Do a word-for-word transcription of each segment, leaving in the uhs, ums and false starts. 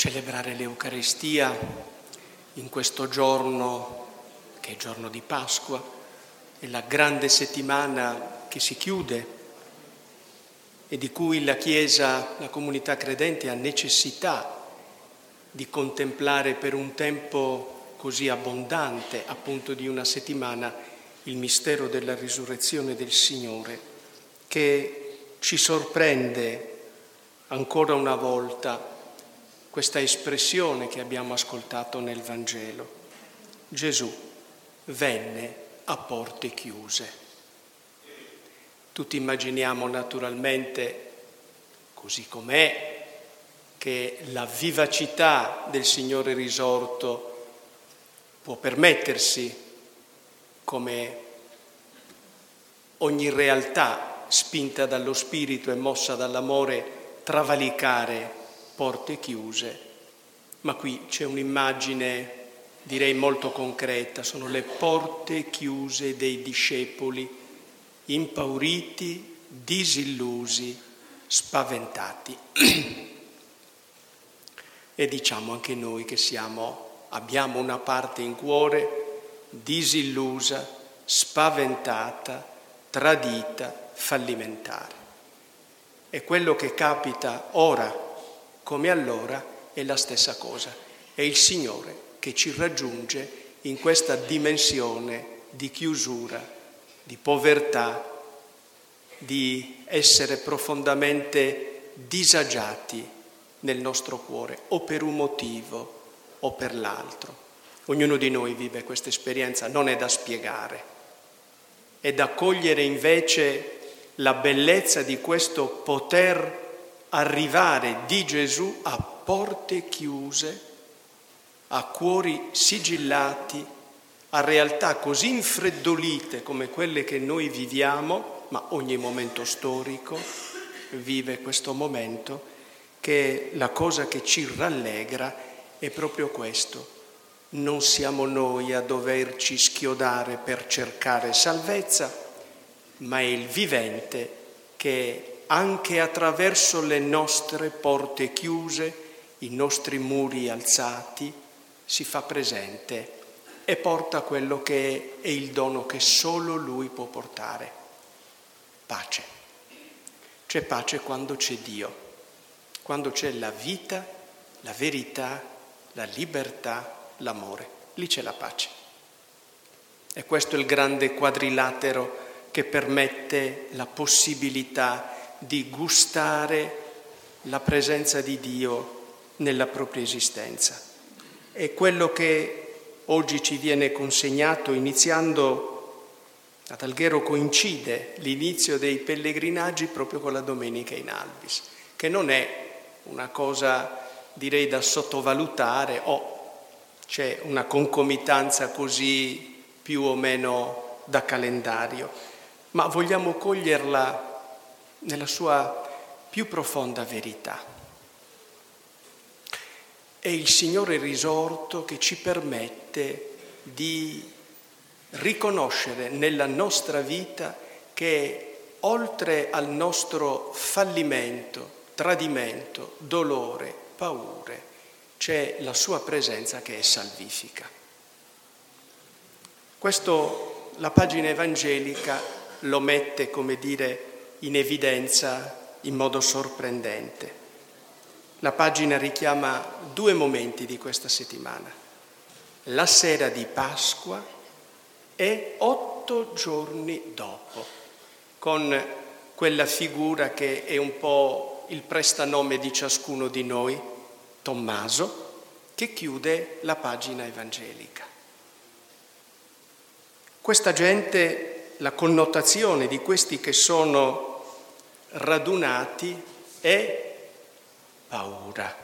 celebrare l'Eucaristia in questo giorno, che è il giorno di Pasqua, è la grande settimana che si chiude e di cui la Chiesa, la comunità credente ha necessità di contemplare per un tempo così abbondante, appunto di una settimana, il mistero della risurrezione del Signore, che ci sorprende ancora una volta questa espressione che abbiamo ascoltato nel Vangelo. Gesù venne a porte chiuse. Tutti immaginiamo naturalmente, così com'è, che la vivacità del Signore risorto può permettersi, come ogni realtà spinta dallo Spirito e mossa dall'amore, travalicare porte chiuse, ma qui c'è un'immagine, direi molto concreta, sono le porte chiuse dei discepoli, impauriti, disillusi, spaventati. E diciamo anche noi che siamo, abbiamo una parte in cuore disillusa, spaventata, tradita, fallimentare. E quello che capita ora come allora è la stessa cosa. È il Signore che ci raggiunge in questa dimensione di chiusura, di povertà, di essere profondamente disagiati nel nostro cuore, o per un motivo o per l'altro. Ognuno di noi vive questa esperienza, non è da spiegare, è da cogliere invece la bellezza di questo poter arrivare di Gesù a porte chiuse, a cuori sigillati, a realtà così infreddolite come quelle che noi viviamo, ma ogni momento storico vive questo momento, che la cosa che ci rallegra è proprio questo. Non siamo noi a doverci schiodare per cercare salvezza, ma è il vivente che anche attraverso le nostre porte chiuse, i nostri muri alzati, si fa presente e porta quello che è il dono che solo Lui può portare: pace. C'è pace quando c'è Dio, quando c'è la vita, la verità, la libertà, l'amore. Lì c'è la pace. E questo è il grande quadrilatero che permette la possibilità di gustare la presenza di Dio nella propria esistenza. È quello che oggi ci viene consegnato iniziando, ad Alghero coincide l'inizio dei pellegrinaggi proprio con la Domenica in Albis, che non è una cosa, direi, da sottovalutare o c'è una concomitanza così più o meno da calendario, ma vogliamo coglierla nella sua più profonda verità. È il Signore risorto che ci permette di riconoscere nella nostra vita che oltre al nostro fallimento, tradimento, dolore, paure, c'è la sua presenza che è salvifica. Questo la pagina evangelica lo mette, come dire, in evidenza in modo sorprendente. La pagina richiama due momenti di questa settimana: la sera di Pasqua e otto giorni dopo, con quella figura che è un po' il prestanome di ciascuno di noi, Tommaso, che chiude la pagina evangelica. Questa gente, la connotazione di questi che sono radunati è paura.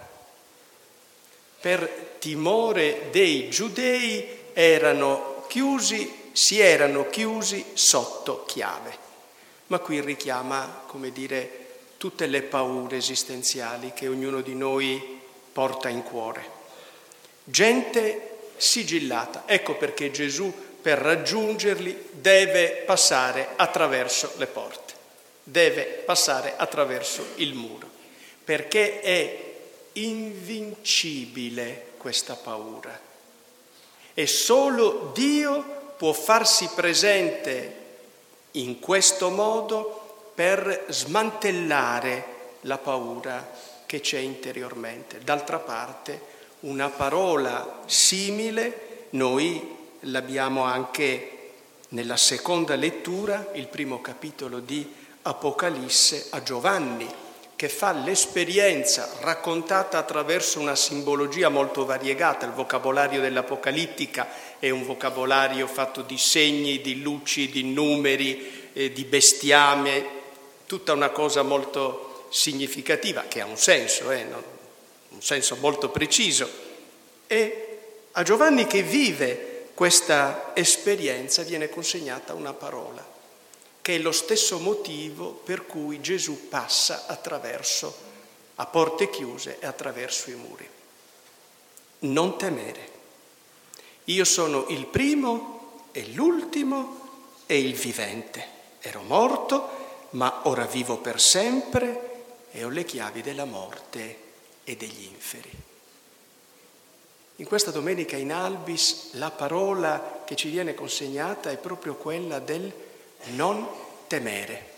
Per timore dei giudei erano chiusi, si erano chiusi sotto chiave. Ma qui richiama, come dire, tutte le paure esistenziali che ognuno di noi porta in cuore. Gente sigillata. Ecco perché Gesù, per raggiungerli, deve passare attraverso le porte, deve passare attraverso il muro, perché è invincibile questa paura. E solo Dio può farsi presente in questo modo per smantellare la paura che c'è interiormente. D'altra parte, una parola simile noi l'abbiamo anche nella seconda lettura, il primo capitolo di Apocalisse, a Giovanni, che fa l'esperienza raccontata attraverso una simbologia molto variegata. Il vocabolario dell'Apocalittica è un vocabolario fatto di segni, di luci, di numeri, eh, di bestiame, tutta una cosa molto significativa, che ha un senso, eh, no? un senso molto preciso. E a Giovanni, che vive questa esperienza, viene consegnata una parola, che è lo stesso motivo per cui Gesù passa attraverso, a porte chiuse e attraverso i muri. Non temere. Io sono il primo e l'ultimo e il vivente. Ero morto, ma ora vivo per sempre e ho le chiavi della morte e degli inferi. In questa domenica in Albis la parola che ci viene consegnata è proprio quella del non temere.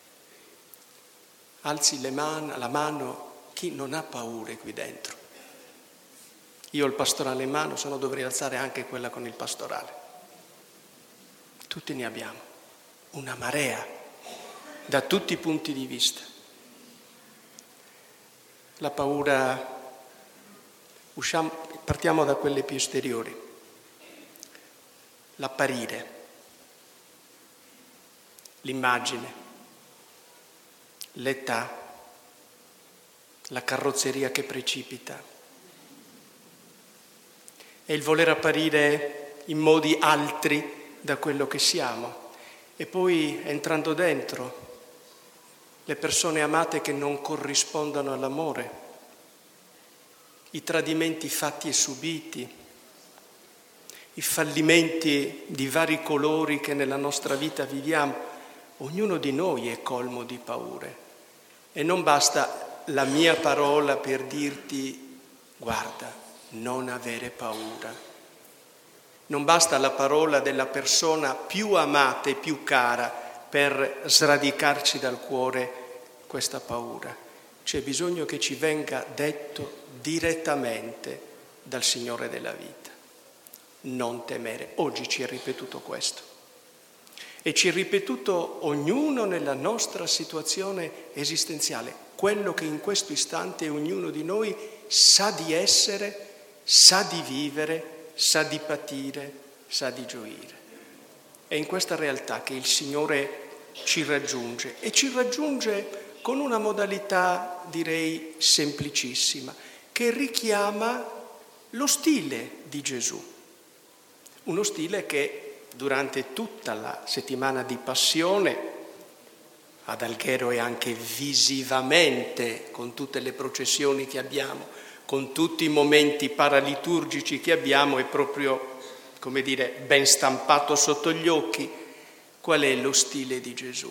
Alzi le man- la mano chi non ha paure qui dentro. Io ho il pastorale in mano, se no dovrei alzare anche quella con il pastorale. Tutti ne abbiamo, una marea, da tutti i punti di vista. La paura, usciamo, partiamo da quelle più esteriori. L'apparire, l'immagine, l'età, la carrozzeria che precipita e il voler apparire in modi altri da quello che siamo. E poi, entrando dentro, le persone amate che non corrispondono all'amore, i tradimenti fatti e subiti, i fallimenti di vari colori che nella nostra vita viviamo. Ognuno di noi è colmo di paure e non basta la mia parola per dirti guarda, non avere paura. Non basta la parola della persona più amata e più cara per sradicarci dal cuore questa paura. C'è bisogno che ci venga detto direttamente dal Signore della vita. Non temere. Oggi ci è ripetuto questo. E ci è ripetuto ognuno nella nostra situazione esistenziale, quello che in questo istante ognuno di noi sa di essere, sa di vivere, sa di patire, sa di gioire. È in questa realtà che il Signore ci raggiunge e ci raggiunge con una modalità, direi, semplicissima, che richiama lo stile di Gesù. Uno stile che durante tutta la settimana di Passione, ad Alghero e anche visivamente, con tutte le processioni che abbiamo, con tutti i momenti paraliturgici che abbiamo, è proprio, come dire, ben stampato sotto gli occhi qual è lo stile di Gesù.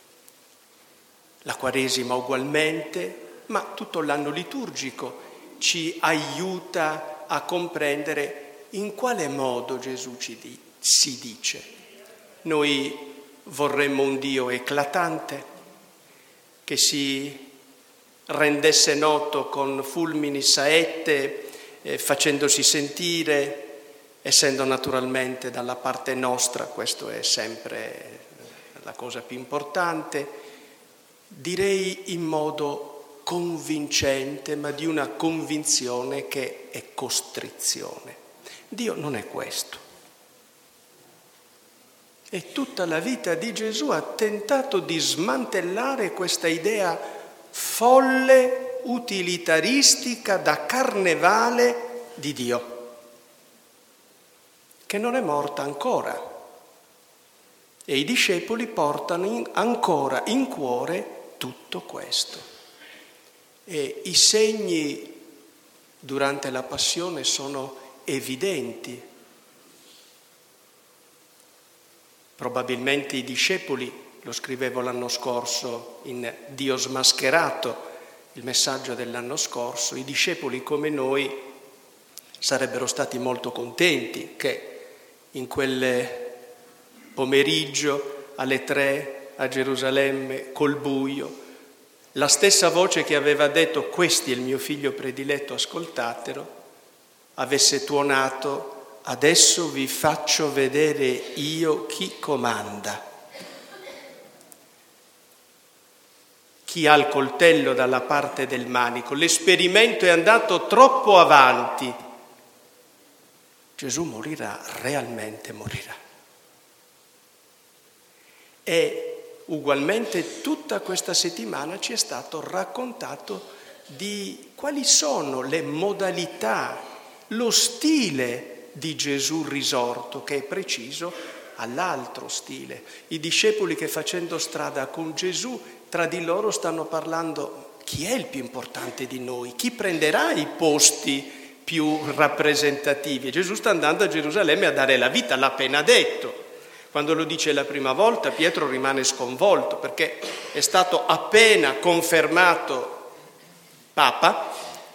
La Quaresima ugualmente, ma tutto l'anno liturgico ci aiuta a comprendere in quale modo Gesù ci di, si dice. Noi vorremmo un Dio eclatante, che si rendesse noto con fulmini, saette, eh, facendosi sentire, essendo naturalmente dalla parte nostra, questo è sempre la cosa più importante, direi in modo convincente, ma di una convinzione che è costrizione. Dio non è questo. E tutta la vita di Gesù ha tentato di smantellare questa idea folle, utilitaristica, da carnevale di Dio, che non è morta ancora. E i discepoli portano in, ancora in cuore tutto questo. E i segni durante la passione sono evidenti. Probabilmente i discepoli, lo scrivevo l'anno scorso in Dio smascherato, il messaggio dell'anno scorso, i discepoli come noi sarebbero stati molto contenti che in quel pomeriggio alle tre a Gerusalemme col buio la stessa voce che aveva detto questo è il mio figlio prediletto, ascoltatelo, avesse tuonato adesso vi faccio vedere io chi comanda. Chi ha il coltello dalla parte del manico. L'esperimento è andato troppo avanti. Gesù morirà, realmente morirà. E ugualmente tutta questa settimana ci è stato raccontato di quali sono le modalità, lo stile di Gesù risorto, che è preciso all'altro stile. I discepoli che facendo strada con Gesù tra di loro stanno parlando chi è il più importante di noi, chi prenderà i posti più rappresentativi. E Gesù sta andando a Gerusalemme a dare la vita, l'ha appena detto. Quando lo dice la prima volta Pietro rimane sconvolto perché è stato appena confermato Papa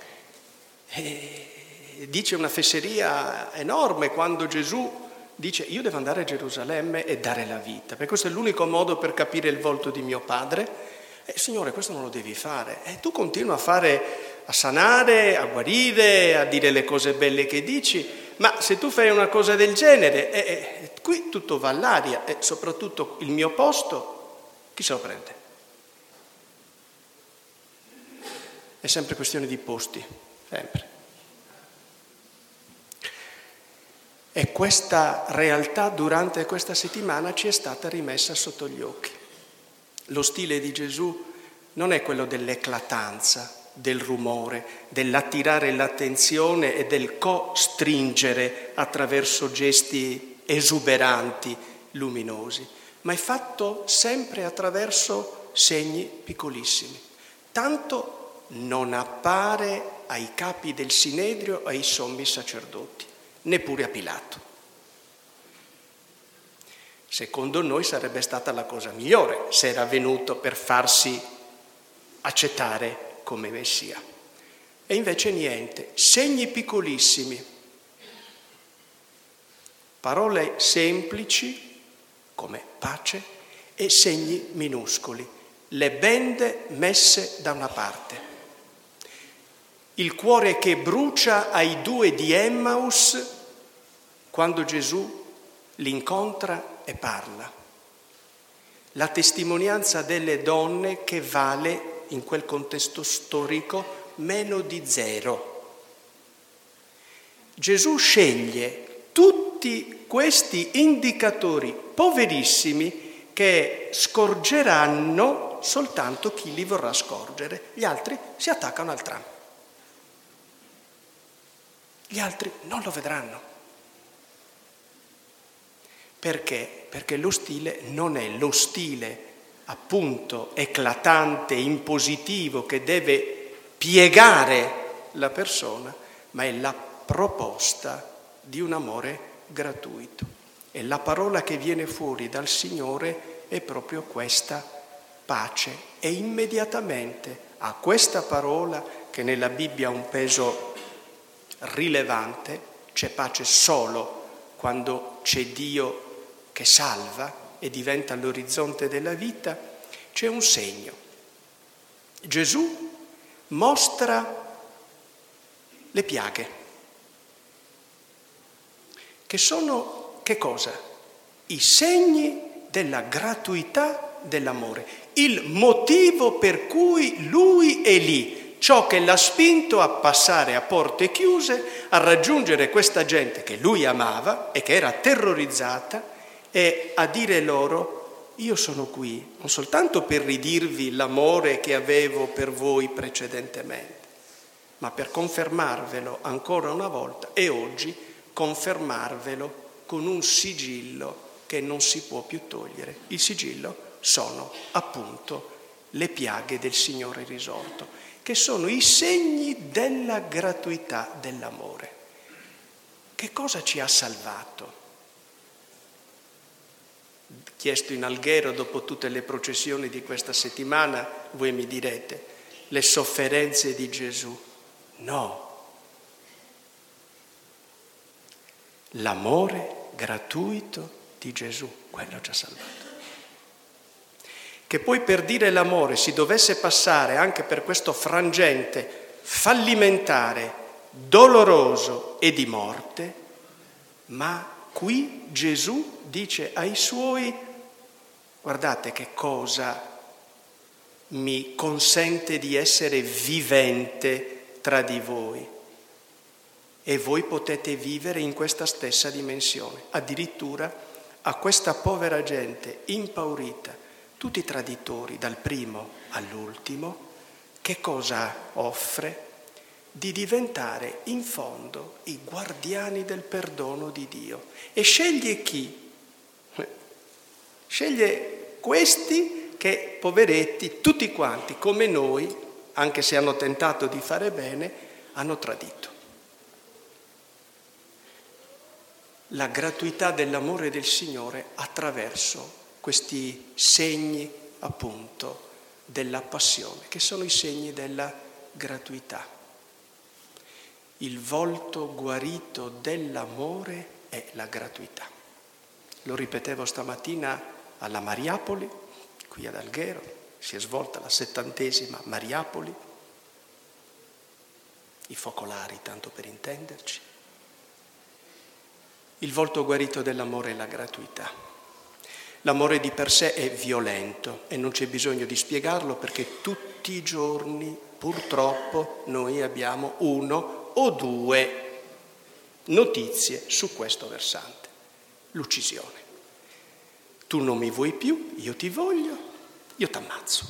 e dice una fesseria enorme quando Gesù dice io devo andare a Gerusalemme e dare la vita, perché questo è l'unico modo per capire il volto di mio padre. Eh, Signore, questo non lo devi fare. E tu continui a fare, a sanare, a guarire, a dire le cose belle che dici, ma se tu fai una cosa del genere, eh, eh, qui tutto va all'aria e soprattutto il mio posto, chi se lo prende? È sempre questione di posti, sempre. E questa realtà durante questa settimana ci è stata rimessa sotto gli occhi. Lo stile di Gesù non è quello dell'eclatanza, del rumore, dell'attirare l'attenzione e del costringere attraverso gesti esuberanti, luminosi, ma è fatto sempre attraverso segni piccolissimi. Tanto non appare ai capi del Sinedrio, ai sommi sacerdoti, neppure a Pilato. Secondo noi sarebbe stata la cosa migliore se era venuto per farsi accettare come Messia. E invece niente, segni piccolissimi, parole semplici come pace e segni minuscoli, le bende messe da una parte. Il cuore che brucia ai due di Emmaus quando Gesù li incontra e parla. La testimonianza delle donne che vale in quel contesto storico meno di zero. Gesù sceglie tutti questi indicatori poverissimi che scorgeranno soltanto chi li vorrà scorgere. Gli altri si attaccano al tram. Gli altri non lo vedranno. Perché? Perché lo stile non è lo stile appunto eclatante, impositivo, che deve piegare la persona, ma è la proposta di un amore gratuito. E la parola che viene fuori dal Signore è proprio questa pace. E immediatamente a questa parola, che nella Bibbia ha un peso rilevante, c'è pace solo quando c'è Dio che salva e diventa l'orizzonte della vita, c'è un segno. Gesù mostra le piaghe, che sono che cosa? I segni della gratuità dell'amore, il motivo per cui lui è lì, ciò che l'ha spinto a passare a porte chiuse, a raggiungere questa gente che lui amava e che era terrorizzata, e a dire loro: io sono qui non soltanto per ridirvi l'amore che avevo per voi precedentemente, ma per confermarvelo ancora una volta e oggi confermarvelo con un sigillo che non si può più togliere. Il sigillo sono appunto le piaghe del Signore risorto, che sono i segni della gratuità dell'amore. Che cosa ci ha salvato? Chiesto in alghero dopo tutte le processioni di questa settimana, voi mi direte, le sofferenze di Gesù. No. L'amore gratuito di Gesù, quello ci ha salvato. Che poi per dire l'amore si dovesse passare anche per questo frangente fallimentare, doloroso e di morte, ma qui Gesù dice ai suoi: guardate che cosa mi consente di essere vivente tra di voi, e voi potete vivere in questa stessa dimensione. Addirittura a questa povera gente impaurita, tutti traditori dal primo all'ultimo, che cosa offre? Di diventare in fondo i guardiani del perdono di Dio. E sceglie chi? Sceglie questi che, poveretti, tutti quanti, come noi, anche se hanno tentato di fare bene, hanno tradito. La gratuità dell'amore del Signore attraverso questi segni, appunto, della passione, che sono i segni della gratuità. Il volto guarito dell'amore è la gratuità. Lo ripetevo stamattina alla Mariapoli, qui ad Alghero, si è svolta la settantesima Mariapoli, i focolari, tanto per intenderci. Il volto guarito dell'amore è la gratuità. L'amore di per sé è violento e non c'è bisogno di spiegarlo, perché tutti i giorni, purtroppo, noi abbiamo uno o due notizie su questo versante. L'uccisione. Tu non mi vuoi più, io ti voglio, io t'ammazzo.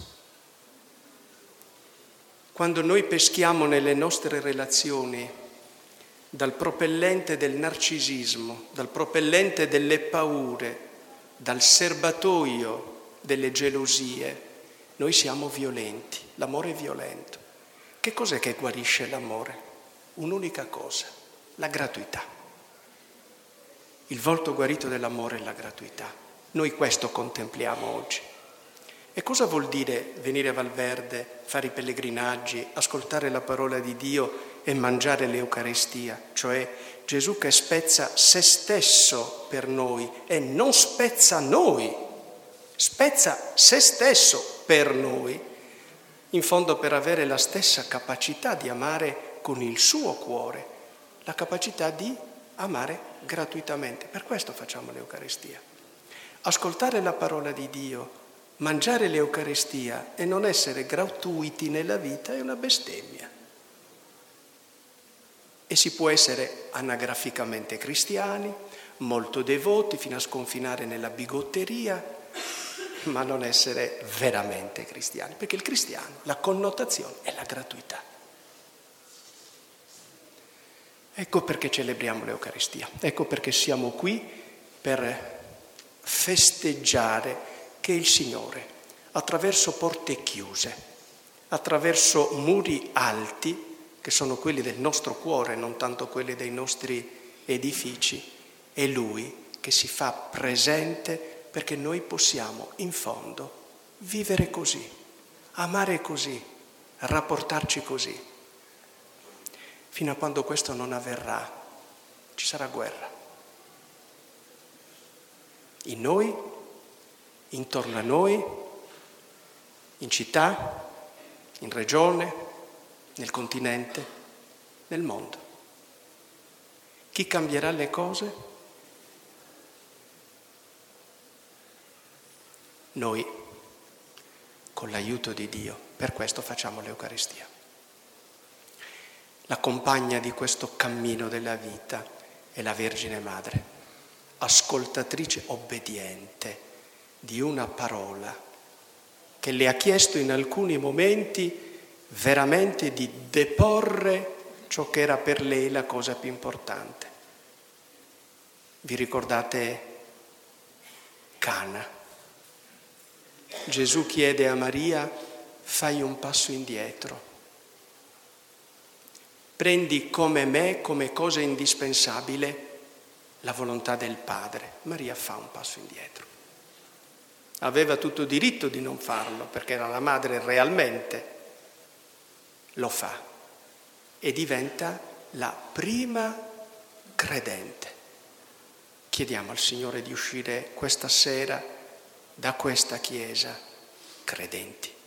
Quando noi peschiamo nelle nostre relazioni dal propellente del narcisismo, dal propellente delle paure, dal serbatoio delle gelosie, noi siamo violenti. L'amore è violento. Che cos'è che guarisce l'amore? Un'unica cosa, la gratuità. Il volto guarito dell'amore è la gratuità. Noi questo contempliamo oggi. E cosa vuol dire venire a Valverde, fare i pellegrinaggi, ascoltare la parola di Dio e mangiare l'Eucaristia? Cioè Gesù che spezza se stesso per noi e non spezza noi, spezza se stesso per noi, in fondo per avere la stessa capacità di amare con il suo cuore, la capacità di amare gratuitamente. Per questo facciamo l'Eucaristia. Ascoltare la parola di Dio, mangiare l'Eucaristia e non essere gratuiti nella vita è una bestemmia. E si può essere anagraficamente cristiani, molto devoti, fino a sconfinare nella bigotteria, ma non essere veramente cristiani. Perché il cristiano, la connotazione è la gratuità. Ecco perché celebriamo l'Eucaristia. Ecco perché siamo qui per festeggiare che il Signore, attraverso porte chiuse, attraverso muri alti, che sono quelli del nostro cuore, non tanto quelli dei nostri edifici, è Lui che si fa presente perché noi possiamo, in fondo, vivere così, amare così, rapportarci così. Fino a quando questo non avverrà, ci sarà guerra. In noi, intorno a noi, in città, in regione, nel continente, nel mondo. Chi cambierà le cose? Noi, con l'aiuto di Dio. Per questo facciamo l'Eucaristia. La compagna di questo cammino della vita è la Vergine Madre, ascoltatrice obbediente di una parola che le ha chiesto in alcuni momenti veramente di deporre ciò che era per lei la cosa più importante. Vi ricordate Cana? Gesù chiede a Maria: fai un passo indietro, prendi come me, come cosa indispensabile, la volontà del Padre. Maria fa un passo indietro. Aveva tutto diritto di non farlo, perché era la madre realmente, lo fa e diventa la prima credente. Chiediamo al Signore di uscire questa sera da questa Chiesa credenti.